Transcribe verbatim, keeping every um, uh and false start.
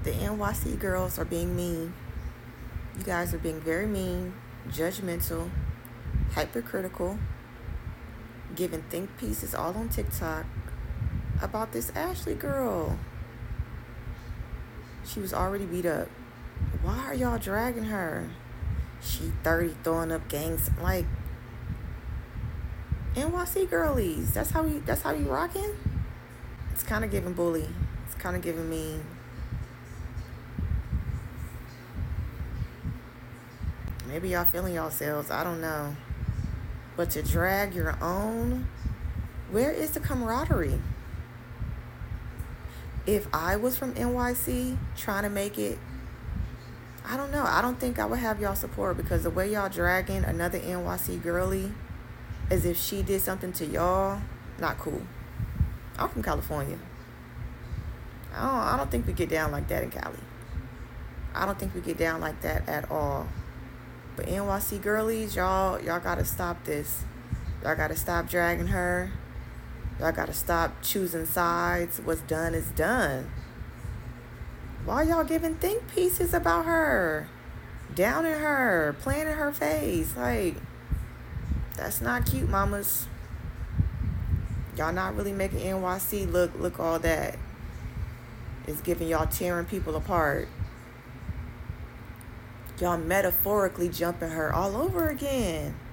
The N Y C girls are being mean. You guys are being very mean, judgmental, hypercritical, giving think pieces all on TikTok about this Ashley girl. She was already beat up. Why are y'all dragging her? She thirty throwing up gangs like N Y C girlies. That's how we that's how you rocking? It's kinda giving bully. It's kinda giving mean. Maybe y'all feeling yourselves, I don't know. But to drag your own, where is the camaraderie? If I was from N Y C trying to make it, I don't know. I don't think I would have y'all support, because the way y'all dragging another N Y C girly as if she did something to y'all, not cool. I'm from California. I don't, I don't think we get down like that in Cali. I don't think we get down like that at all. But N Y C girlies, y'all, y'all gotta stop this. Y'all gotta stop dragging her. Y'all gotta stop choosing sides. What's done is done. Why y'all giving think pieces about her? Downing her, playing in her face. Like, that's not cute, mamas. Y'all not really making N Y C look look all that. It's giving y'all tearing people apart. Y'all metaphorically jumping her all over again.